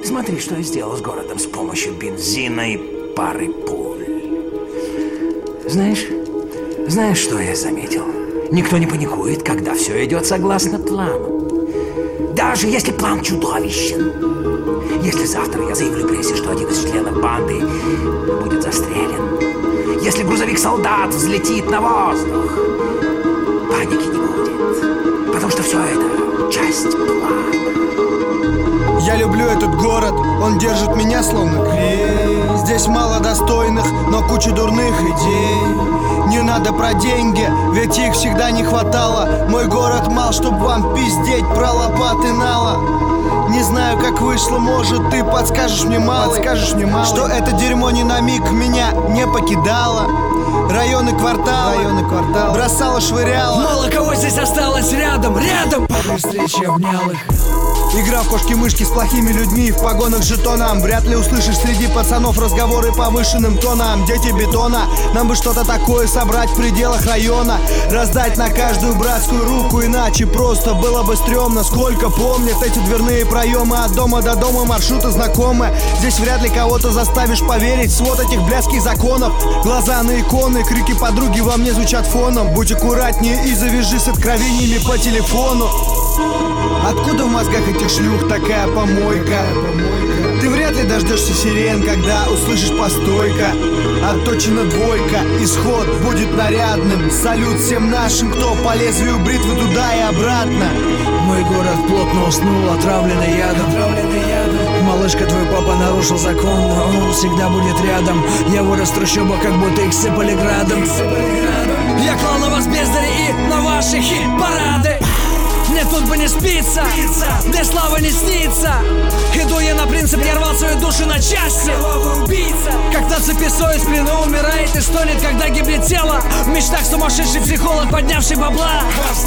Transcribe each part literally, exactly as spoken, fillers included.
Смотри, что я сделал с городом с помощью бензина и пары пуль. Знаешь, знаешь, что я заметил? Никто не паникует, когда все идет согласно плану. Даже если план чудовищен. Если завтра я заявлю прессе, что один из членов банды будет застрелен. Если грузовик-солдат взлетит на воздух. Паники не будет. Потому что все это часть плана. Я люблю этот город, он держит меня словно клей. Здесь мало достойных, но куча дурных идей. Не надо про деньги, ведь их всегда не хватало. Мой город мал, чтоб вам пиздеть про лопаты нала. Не знаю, как вышло, может, ты подскажешь мне, малый, подскажешь мне, малый, что это дерьмо ни на миг меня не покидало. Районы, кварталы, районы, кварталы бросала, швыряла. Мало кого здесь осталось рядом, рядом. При встрече обнял их. Игра в кошки-мышки с плохими людьми в погонах с жетоном. Вряд ли услышишь среди пацанов разговоры повышенным тоном. Дети бетона, нам бы что-то такое собрать в пределах района. Раздать на каждую братскую руку, иначе просто было бы стрёмно. Сколько помнят эти дверные проемы, от дома до дома маршруты знакомы. Здесь вряд ли кого-то заставишь поверить в свод этих блядских законов. Глаза на иконы, крики подруги во мне звучат фоном. Будь аккуратнее и завяжи с откровениями по телефону. Откуда в мозгах этих шлюх такая помойка? Ты вряд ли дождешься сирен, когда услышишь постойка. Отточена двойка, исход будет нарядным. Салют всем нашим, кто по лезвию бритвы туда и обратно. Мой город плотно уснул, отравленный ядом. Малышка, твой папа нарушил закон, но он всегда будет рядом. Я вырос в трущобах, как будто их сыпали градом. Я клал на вас бездари и на ваши хит-парады. Мне тут бы не спится, мне слава не снится. Иду я на принцип, я рвал свою душу на части. Как на цепи совесть в плену умирает и стонет, когда гибнет тело. В мечтах сумасшедший психолог, поднявший бабла.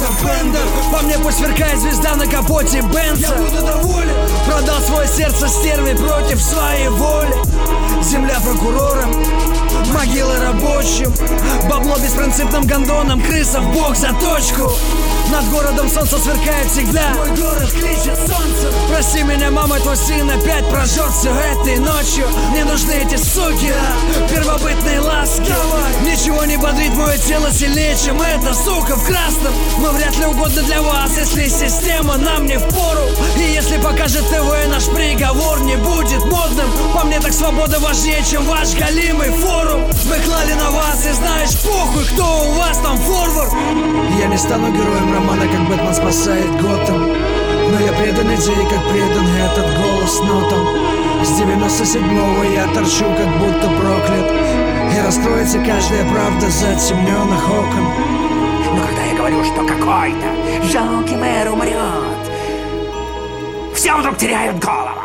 По мне пусть сверкает звезда на капоте Бенца. Я буду доволен. Продал свое сердце стерве против своей воли. Земля прокурором, могилы рабочим. Бабло беспринципным гондоном, крыса в бок за точку. Над городом солнце сверкает всегда. Мой город кричит солнцем. Прости меня, мама, твой сын опять прожжет все этой ночью. Мне нужны эти суки, да, первобытные ласки. Давай. Ничего не бодрит мое тело сильнее, чем эта сука в красном. Мы вряд ли угодно для вас, если система нам не впору. И если покажет ТВ, наш приговор не будет модным. По мне так свобода важнее, чем ваш галимый форум. Мы клали на вас, и знаешь, похуй, кто у вас там форвард. Я не стану героем романа, как Бэтмен спасает Готэм. Но я предан идее, как предан этот голос нотам. С девяносто седьмого я торчу, как будто проклят. И раскроется каждая правда затемненных окон. Но когда я говорю, что какой-то жалкий мэр умрет, все вдруг теряют голову.